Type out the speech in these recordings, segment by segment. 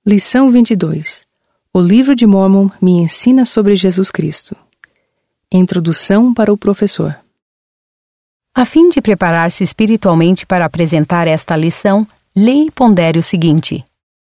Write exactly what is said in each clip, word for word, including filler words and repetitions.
Lição vinte e dois. O livro de Mórmon me ensina sobre Jesus Cristo. Introdução para o professor. A fim de preparar-se espiritualmente para apresentar esta lição, leia e pondere o seguinte.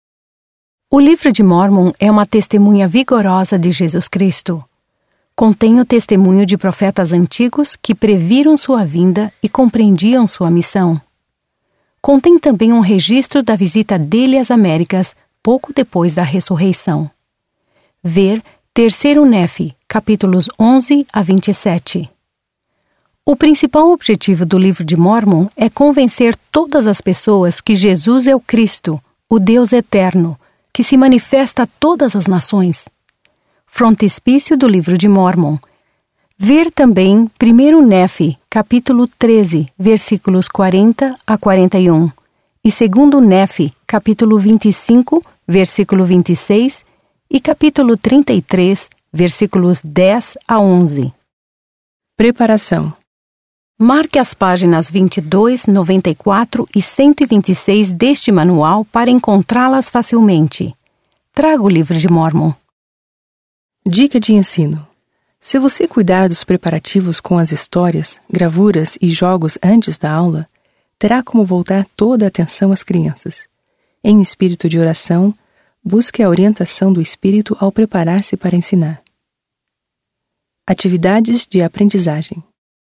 O livro de Mórmon é uma testemunha vigorosa de Jesus Cristo. Contém o testemunho de profetas antigos que previram sua vinda e compreendiam sua missão. Contém também um registro da visita dele às Américas pouco depois da ressurreição. Ver Terceiro Nefe, capítulos onze a vinte e sete. O principal objetivo do livro de Mórmon é convencer todas as pessoas que Jesus é o Cristo, o Deus eterno, que se manifesta a todas as nações. Frontispício do livro de Mórmon. Ver também Primeiro Nefe, capítulo treze, versículos quarenta a quarenta e um, e Segundo Nefe, capítulo vinte e cinco, versículo vinte e seis, e capítulo trinta e três, versículos dez a onze. Preparação. Marque as páginas vinte e dois, noventa e quatro e cento e vinte e seis deste manual para encontrá-las facilmente. Traga o livro de Mórmon. Dica de ensino. Se você cuidar dos preparativos com as histórias, gravuras e jogos antes da aula, terá como voltar toda a atenção às crianças. Em espírito de oração, busque a orientação do Espírito ao preparar-se para ensinar. Atividades de aprendizagem.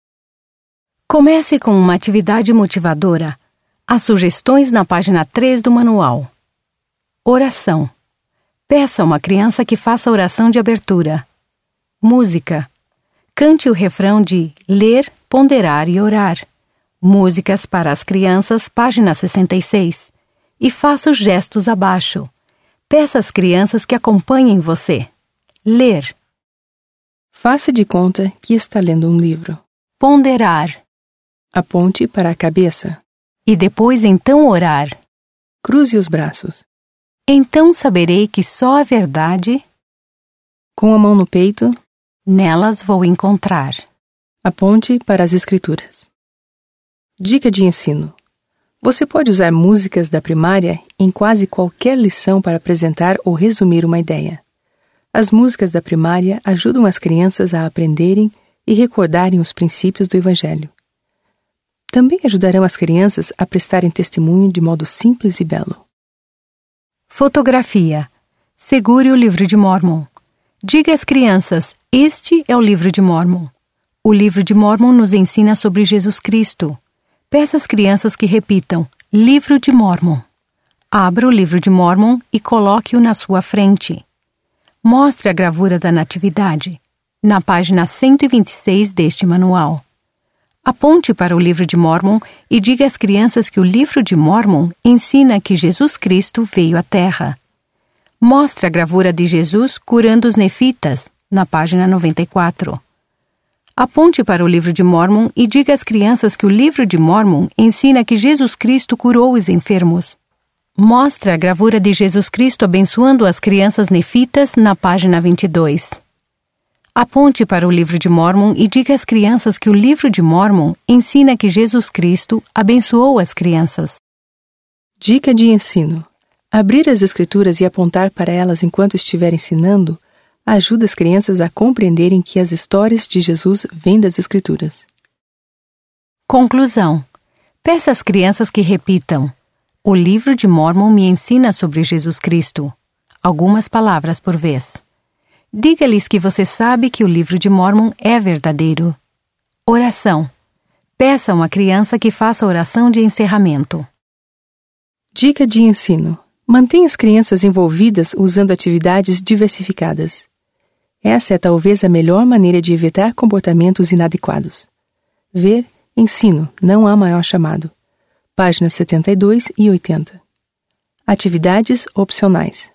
Comece com uma atividade motivadora. Há sugestões na página três do manual. Oração. Peça a uma criança que faça a oração de abertura. Música. Cante o refrão de Ler, Ponderar e Orar. Músicas para as crianças, página sessenta e seis. E faça os gestos abaixo. Peça às crianças que acompanhem você. Ler. Faça de conta que está lendo um livro. Ponderar. Aponte para a cabeça. E depois então orar. Cruze os braços. Então saberei que só a verdade, com a mão no peito, nelas vou encontrar. Aponte para as Escrituras. Dica de ensino. Você pode usar músicas da primária em quase qualquer lição para apresentar ou resumir uma ideia. As músicas da primária ajudam as crianças a aprenderem e recordarem os princípios do Evangelho. Também ajudarão as crianças a prestarem testemunho de modo simples e belo. Fotografia. Segure o livro de Mórmon. Diga às crianças, este é o livro de Mórmon. O livro de Mórmon nos ensina sobre Jesus Cristo. Peça às crianças que repitam, livro de Mórmon. Abra o livro de Mórmon e coloque-o na sua frente. Mostre a gravura da Natividade, na página cento e vinte e seis deste manual. Aponte para o livro de Mórmon e diga às crianças que o livro de Mórmon ensina que Jesus Cristo veio à Terra. Mostre a gravura de Jesus curando os nefitas, na página noventa e quatro. Aponte para o livro de Mórmon e diga às crianças que o livro de Mórmon ensina que Jesus Cristo curou os enfermos. Mostre a gravura de Jesus Cristo abençoando as crianças nefitas, na página vinte e dois. Aponte para o livro de Mórmon e diga às crianças que o livro de Mórmon ensina que Jesus Cristo abençoou as crianças. Dica de ensino. Abrir as Escrituras e apontar para elas enquanto estiver ensinando ajuda as crianças a compreenderem que as histórias de Jesus vêm das Escrituras. Conclusão. Peça às crianças que repitam: o livro de Mórmon me ensina sobre Jesus Cristo. Algumas palavras por vez. Diga-lhes que você sabe que o livro de Mórmon é verdadeiro. Oração. Peça a uma criança que faça a oração de encerramento. Dica de ensino. Mantenha as crianças envolvidas usando atividades diversificadas. Essa é talvez a melhor maneira de evitar comportamentos inadequados. Ver Ensino, não há maior chamado. Páginas setenta e dois e oitenta. Atividades opcionais.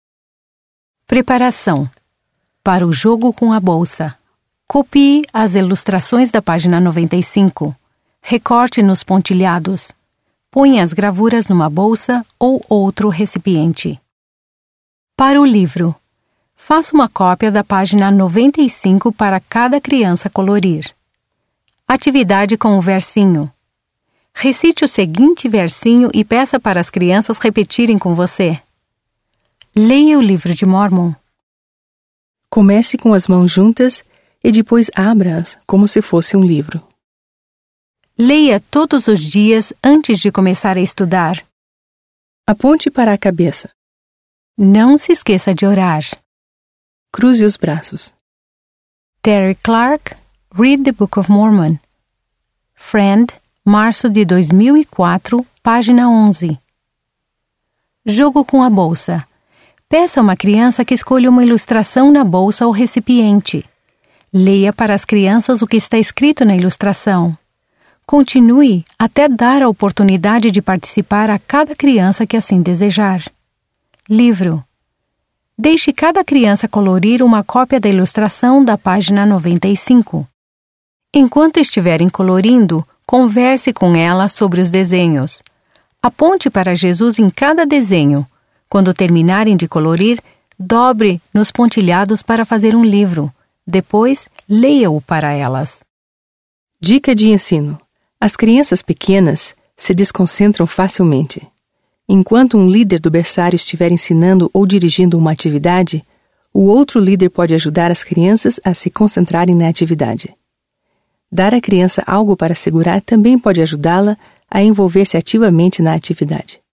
Preparação. Para o jogo com a bolsa. Copie as ilustrações da página noventa e cinco. Recorte nos pontilhados. Ponha as gravuras numa bolsa ou outro recipiente. Para o livro. Faça uma cópia da página noventa e cinco para cada criança colorir. Atividade com o versinho. Recite o seguinte versinho e peça para as crianças repetirem com você. Leia o livro de Mórmon. Comece com as mãos juntas e depois abra-as como se fosse um livro. Leia todos os dias antes de começar a estudar. Aponte para a cabeça. Não se esqueça de orar. Cruze os braços. Terry Clark, Read the Book of Mormon. Friend, março de dois mil e quatro, página onze. Jogo com a bolsa. Peça a uma criança que escolha uma ilustração na bolsa ou recipiente. Leia para as crianças o que está escrito na ilustração. Continue até dar a oportunidade de participar a cada criança que assim desejar. Livro. Deixe cada criança colorir uma cópia da ilustração da página noventa e cinco. Enquanto estiverem colorindo, converse com ela sobre os desenhos. Aponte para Jesus em cada desenho. Quando terminarem de colorir, dobre nos pontilhados para fazer um livro. Depois, leia-o para elas. Dica de ensino. As crianças pequenas se desconcentram facilmente. Enquanto um líder do berçário estiver ensinando ou dirigindo uma atividade, o outro líder pode ajudar as crianças a se concentrarem na atividade. Dar à criança algo para segurar também pode ajudá-la a envolver-se ativamente na atividade.